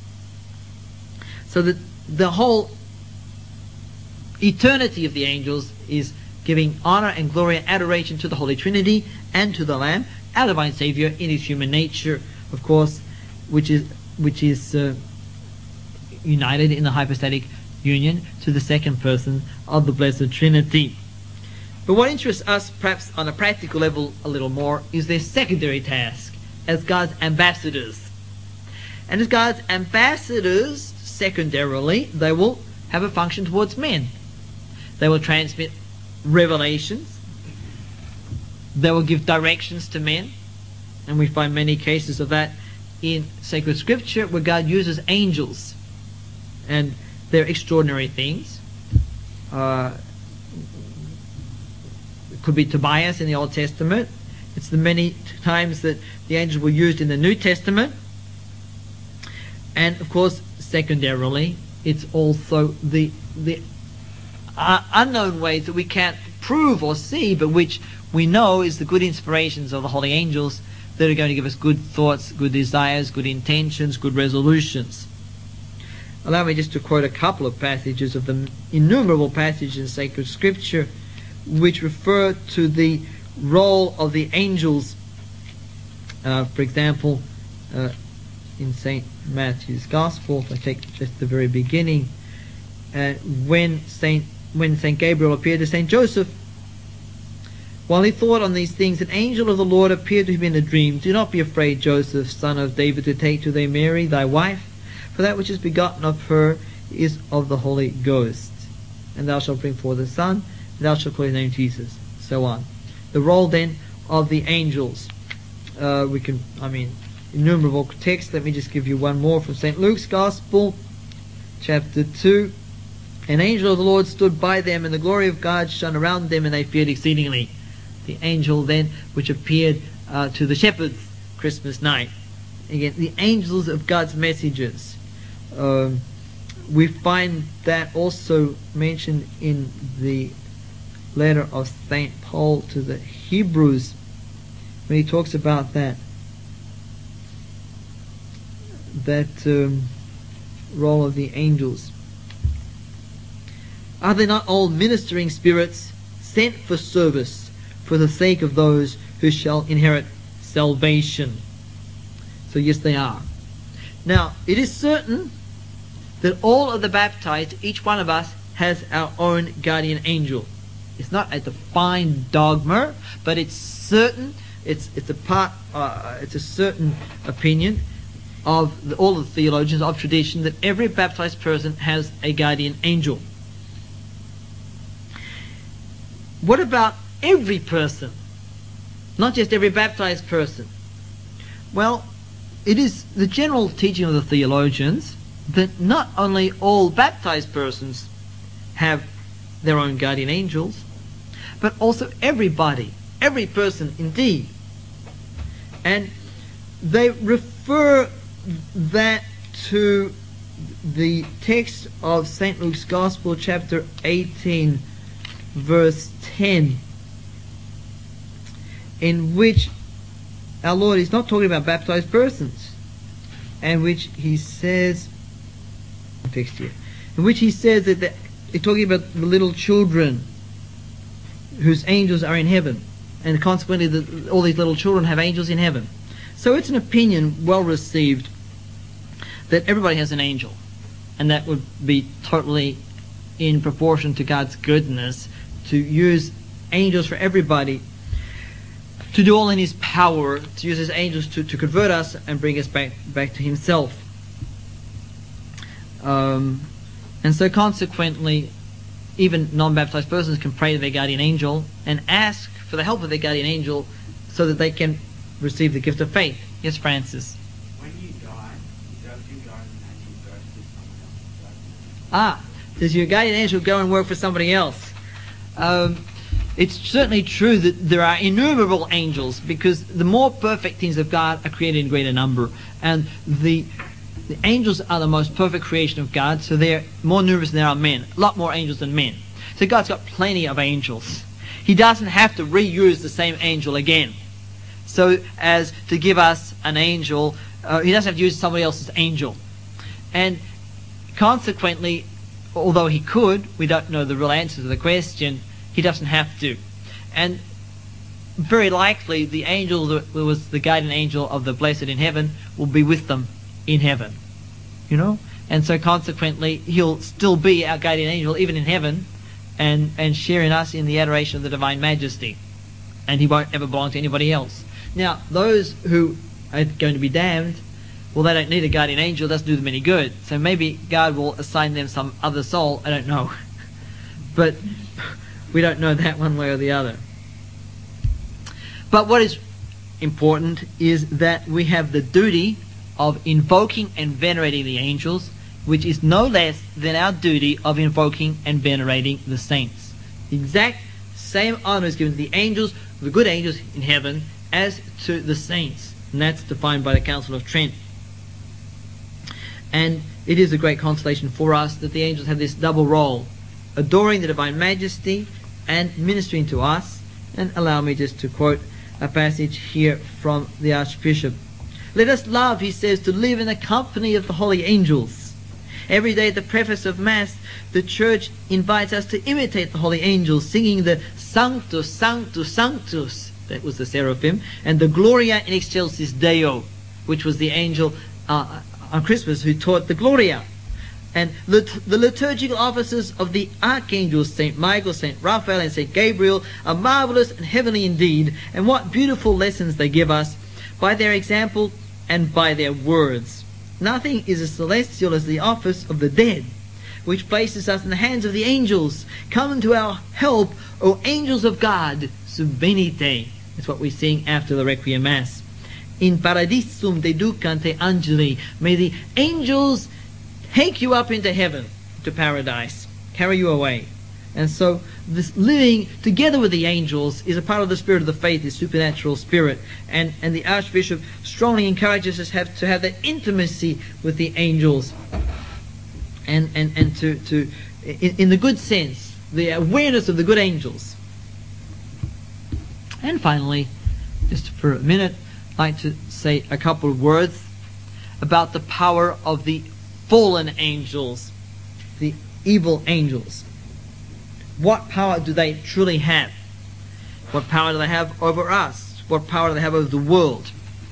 S1: So that the whole eternity of the angels is giving honor and glory and adoration to the Holy Trinity and to the Lamb, our divine Savior in his human nature, of course, which is which is uh, united in the hypostatic union to the second person of the Blessed Trinity. But what interests us, perhaps on a practical level a little more, is their secondary task as God's ambassadors. And as God's ambassadors, secondarily, they will have a function towards men. They will transmit revelations. They will give directions to men, and we find many cases of that in sacred scripture where God uses angels, and they're extraordinary things. Uh, it could be Tobias in the Old Testament. It's the many times that the angels were used in the New Testament, and of course, secondarily, it's also the the uh, unknown ways that we can't prove or see, but which we know is the good inspirations of the holy angels that are going to give us good thoughts, good desires, good intentions, good resolutions. Allow me just to quote a couple of passages of the innumerable passages in sacred scripture which refer to the role of the angels. Uh, for example, uh, in Saint Matthew's Gospel, if I take just the very beginning, uh, when Saint when Saint Gabriel appeared to Saint Joseph, while he thought on these things, an angel of the Lord appeared to him in a dream. Do not be afraid, Joseph, son of David, to take to thee Mary, thy wife, for that which is begotten of her is of the Holy Ghost. And thou shalt bring forth a son, and thou shalt call his name Jesus. So on. The role then of the angels. Uh, we can, I mean, innumerable texts. Let me just give you one more from Saint Luke's Gospel, chapter two. An angel of the Lord stood by them, and the glory of God shone around them, and they feared exceedingly. The angel then which appeared uh, to the shepherds Christmas night. Again, the angels of God's messengers. Um, we find that also mentioned in the letter of Saint Paul to the Hebrews, when he talks about that that um, role of the angels. Are they not all ministering spirits sent for service for the sake of those who shall inherit salvation? So yes, they are. Now, it is certain that all of the baptized, each one of us, has our own guardian angel. It's not a defined dogma, but it's certain. It's it's a part. Uh, it's a certain opinion of the, all of the theologians of tradition that every baptized person has a guardian angel. what about every person? Not just every baptized person. Well, it is the general teaching of the theologians that not only all baptized persons have their own guardian angels, but also everybody, every person indeed. And they refer that to the text of Saint Luke's Gospel, chapter eighteen, verse ten, in which our Lord is not talking about baptized persons, and which he says, text here, in which he says that the, he's talking about the little children whose angels are in heaven, and consequently the, all these little children have angels in heaven. So it's an opinion well received that everybody has an angel, and that would be totally in proportion to God's goodness to use angels for everybody, to do all in his power, to use his angels to, to convert us and bring us back, back to himself. Um, and so consequently, even non-baptized persons can pray to their guardian angel and ask for the help of their guardian angel so that they can receive the gift of faith. Yes, Francis?
S3: When you die, does your guardian angel go to someone else?
S1: Ah, does your guardian angel go and work for somebody else? Um, it's certainly true that there are innumerable angels, because the more perfect things of God are created in greater number, and the the angels are the most perfect creation of God, so they're more numerous than there are men. A lot more angels than men. So God's got plenty of angels. He doesn't have to reuse the same angel again, so as to give us an angel. Uh, he doesn't have to use somebody else's angel. And consequently, although he could, we don't know the real answer to the question, he doesn't have to. And very likely the angel that was the guardian angel of the blessed in heaven will be with them in heaven. You know? And so consequently he'll still be our guardian angel even in heaven, and, and share in us in the adoration of the divine majesty. And he won't ever belong to anybody else. Now, those who are going to be damned, well, they don't need a guardian angel, it doesn't do them any good. So maybe God will assign them some other soul, I don't know. But we don't know that one way or the other. But what is important is that we have the duty of invoking and venerating the angels, which is no less than our duty of invoking and venerating the saints. The exact same honor is given to the angels, the good angels in heaven, as to the saints. And that's defined by the Council of Trent. And it is a great consolation for us that the angels have this double role, adoring the divine majesty and ministering to us. And allow me just to quote a passage here from the Archbishop. Let us love, he says, to live in the company of the holy angels. Every day at the preface of Mass, the Church invites us to imitate the holy angels, singing the Sanctus, Sanctus, Sanctus, that was the seraphim, and the Gloria in Excelsis Deo, which was the angel uh, on Christmas who taught the Gloria. And lit- the liturgical offices of the archangels, Saint Michael, Saint Raphael, and Saint Gabriel, are marvelous and heavenly indeed, and what beautiful lessons they give us by their example and by their words. Nothing is as celestial as the office of the dead, which places us in the hands of the angels. Come to our help, O angels of God, subvenite. That's what we sing after the Requiem Mass. In paradisum deducante angeli. May the angels take you up into heaven, to paradise, carry you away. And so this living together with the angels is a part of the spirit of the faith, the supernatural spirit. And, and the Archbishop strongly encourages us have, to have that intimacy with the angels. And, and, and to, to in, in the good sense, the awareness of the good angels. And finally, just for a minute, I'd like to say a couple of words about the power of the fallen angels, the evil angels. What power do they truly have? What power do they have over us? What power do they have over the world?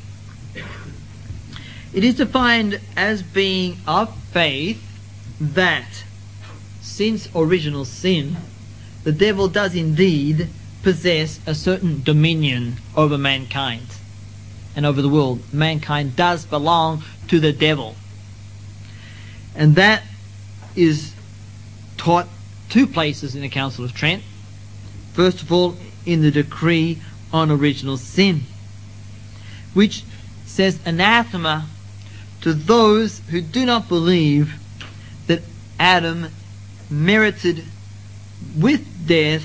S1: It is defined as being of faith that since original sin, the devil does indeed possess a certain dominion over mankind and over the world. Mankind does belong to the devil. And that is taught two places in the Council of Trent. First of all, in the decree on original sin, which says anathema to those who do not believe that Adam merited with death,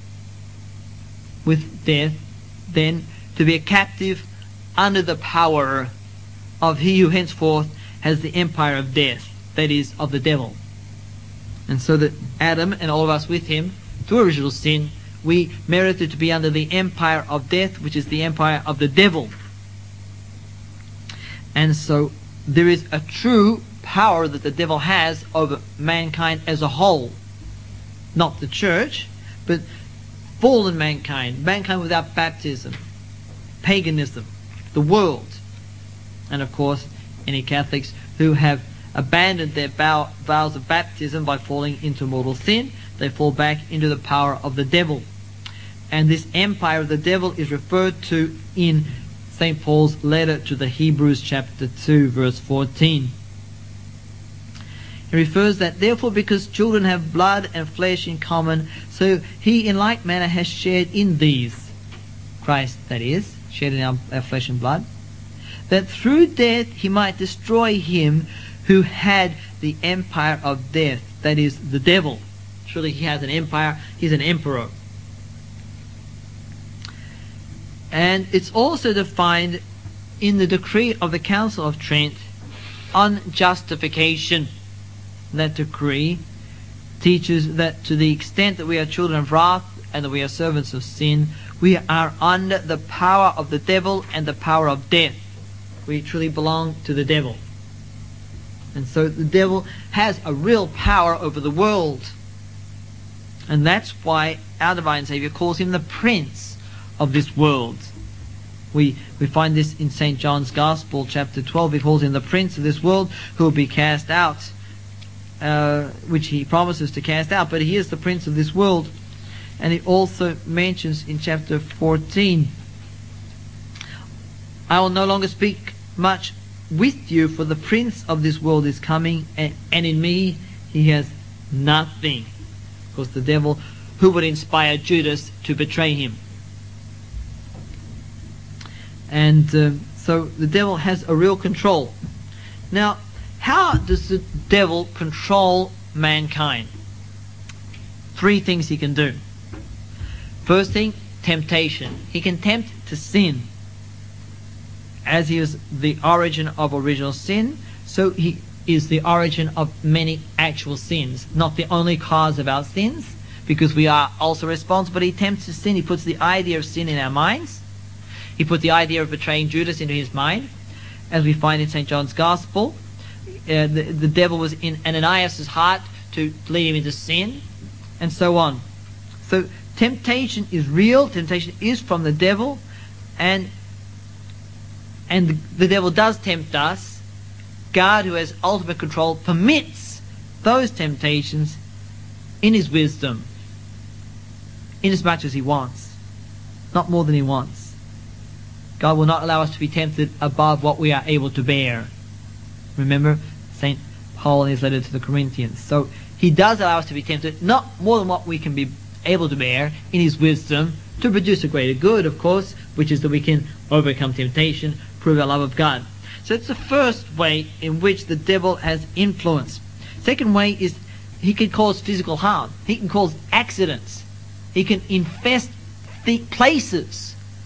S1: with death, then to be a captive under the power of he who henceforth has the empire of death, that is, of the devil. And so that Adam and all of us with him, through original sin, we merited to be under the empire of death, which is the empire of the devil. And so there is a true power that the devil has over mankind as a whole. Not the church, but fallen mankind, mankind without baptism, paganism, the world. And of course, any Catholics who have abandoned their vow, vows of baptism by falling into mortal sin, they fall back into the power of the devil. And this empire of the devil is referred to in Saint Paul's letter to the Hebrews chapter two verse fourteen. He refers that, therefore, because children have blood and flesh in common, so he in like manner has shared in these, Christ that is, shared in our, our flesh and blood, that through death he might destroy him who had the empire of death, that is, the devil. Surely he has an empire, he's an emperor. And it's also defined in the decree of the Council of Trent on justification. That decree teaches that to the extent that we are children of wrath and that we are servants of sin, we are under the power of the devil and the power of death. We truly belong to the devil. And so the devil has a real power over the world. And that's why our divine Saviour calls him the Prince of this world. We we find this in Saint John's Gospel, chapter twelve. He calls him the Prince of this world, who will be cast out, uh, which he promises to cast out. But he is the Prince of this world. And he also mentions in chapter fourteen, I will no longer speak much with you, for the Prince of this world is coming, and, and in me he has nothing. Of course, the devil who would inspire Judas to betray him. And uh, so the devil has a real control. Now, how does the devil control mankind? Three things he can do. First thing, temptation. He can tempt to sin. As he is the origin of original sin, so he is the origin of many actual sins. Not the only cause of our sins, because we are also responsible, but he tempts to sin. He puts the idea of sin in our minds. He put the idea of betraying Judas into his mind, as we find in Saint John's Gospel. Uh, the, the devil was in Ananias' heart to lead him into sin, and so on. So temptation is real. Temptation is from the devil, and and the, the devil does tempt us. God, who has ultimate control, permits those temptations in his wisdom, inasmuch as he wants, not more than he wants. God will not allow us to be tempted above what we are able to bear. Remember Saint Paul in his letter to the Corinthians. So he does allow us to be tempted, not more than what we can be able to bear in his wisdom, to produce a greater good, of course, which is that we can overcome temptation, prove our love of God. So it's the first way in which the devil has influence. Second way is he can cause physical harm. He can cause accidents. He can infest the places.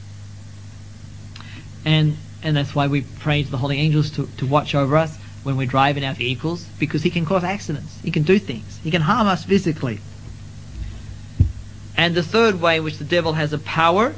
S1: And and that's why we pray to the holy angels to, to watch over us when we drive in our vehicles, because he can cause accidents. He can do things. He can harm us physically. And the third way in which the devil has a power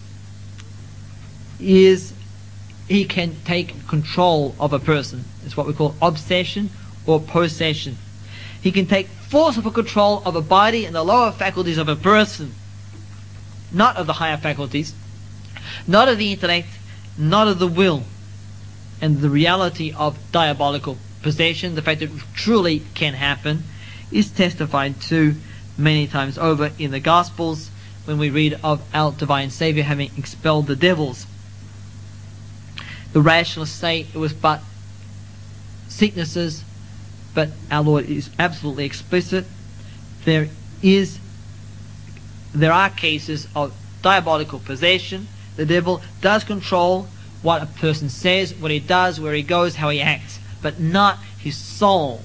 S1: is he can take control of a person. It's what we call obsession or possession. He can take forceful control of a body and the lower faculties of a person, not of the higher faculties, not of the intellect, not of the will. And the reality of diabolical possession, the fact that it truly can happen, is testified to many times over in the Gospels when we read of our divine Saviour having expelled the devils. The rationalists say it was but sicknesses, but our Lord is absolutely explicit. There is there are cases of diabolical possession. The devil does control what a person says, what he does, where he goes, how he acts, but not his soul.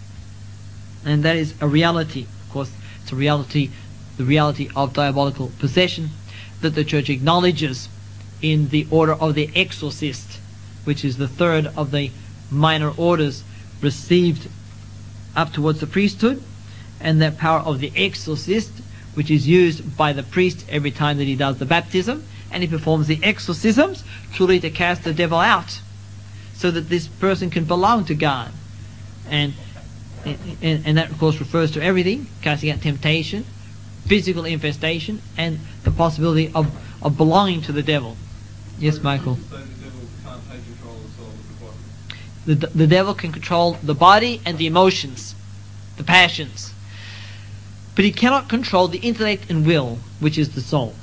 S1: And that is a reality. Of course, it's a reality, the reality of diabolical possession that the Church acknowledges in the order of the exorcist, which is the third of the minor orders received up towards the priesthood, and that power of the exorcist, which is used by the priest every time that he does the baptism, and he performs the exorcisms, truly to cast the devil out, so that this person can belong to God. And and, and that of course refers to everything, casting out temptation, physical infestation, and the possibility of, of belonging to the devil. Yes, Michael?
S2: So the devil can't take control of the soul of the body.
S1: The, the devil can control the body and the emotions, the passions. But he cannot control the intellect and will, which is the soul.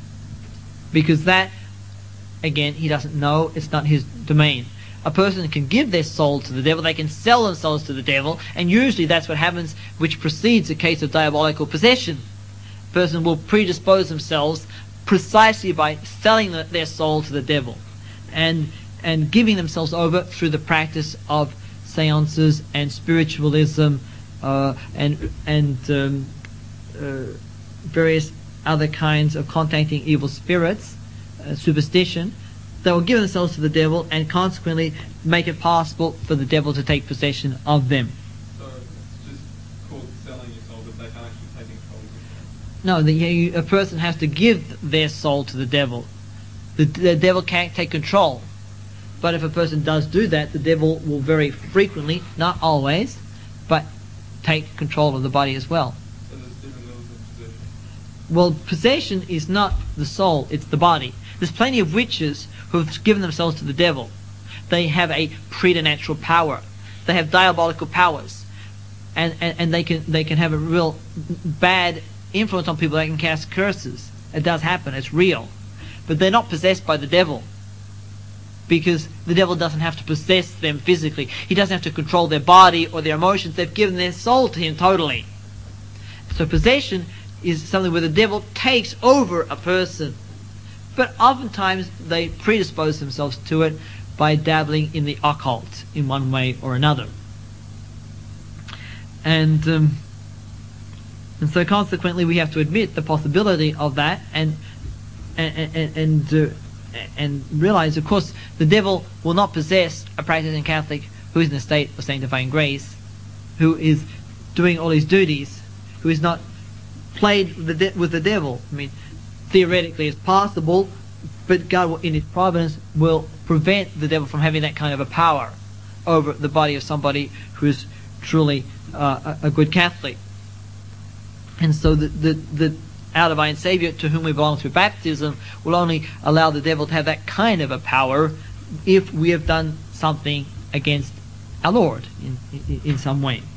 S1: Because that, again, he doesn't know, it's not his domain. A person can give their soul to the devil, they can sell themselves to the devil, and usually that's what happens, which precedes a case of diabolical possession. A person will predispose themselves precisely by selling the, their soul to the devil, and and giving themselves over through the practice of seances and spiritualism, uh, and and um, uh, various other kinds of contacting evil spirits, uh, superstition. They will give themselves to the devil and consequently make it possible for the devil to take possession of them.
S2: So it's just called selling your soul, but they can't actually take control of it.
S1: No, the, you, a person has to give their soul to the devil. The, the devil can't take control. But if a person does do that, the devil will very frequently, not always, but take control of the body as well.
S2: So there's different levels of possession.
S1: Well, possession is not the soul, it's the body. There's plenty of witches who have given themselves to the devil. They have a preternatural power. They have diabolical powers. And, and, and they can they can have a real bad influence on people. They can cast curses. It does happen, it's real. But they're not possessed by the devil, because the devil doesn't have to possess them physically. He doesn't have to control their body or their emotions. They've given their soul to him totally. So possession is something where the devil takes over a person. But oftentimes they predispose themselves to it by dabbling in the occult in one way or another. And um, and so consequently we have to admit the possibility of that, and and and and, uh, and realize, of course, the devil will not possess a practicing Catholic who is in a state of sanctifying grace, who is doing all his duties, who is not played with the, de- with the devil. I mean, theoretically it's possible, but God will, in his providence, will prevent the devil from having that kind of a power over the body of somebody who is truly uh, a, a good Catholic. And so the, the, the our divine Saviour, to whom we belong through baptism, will only allow the devil to have that kind of a power if we have done something against our Lord in, in, in some way.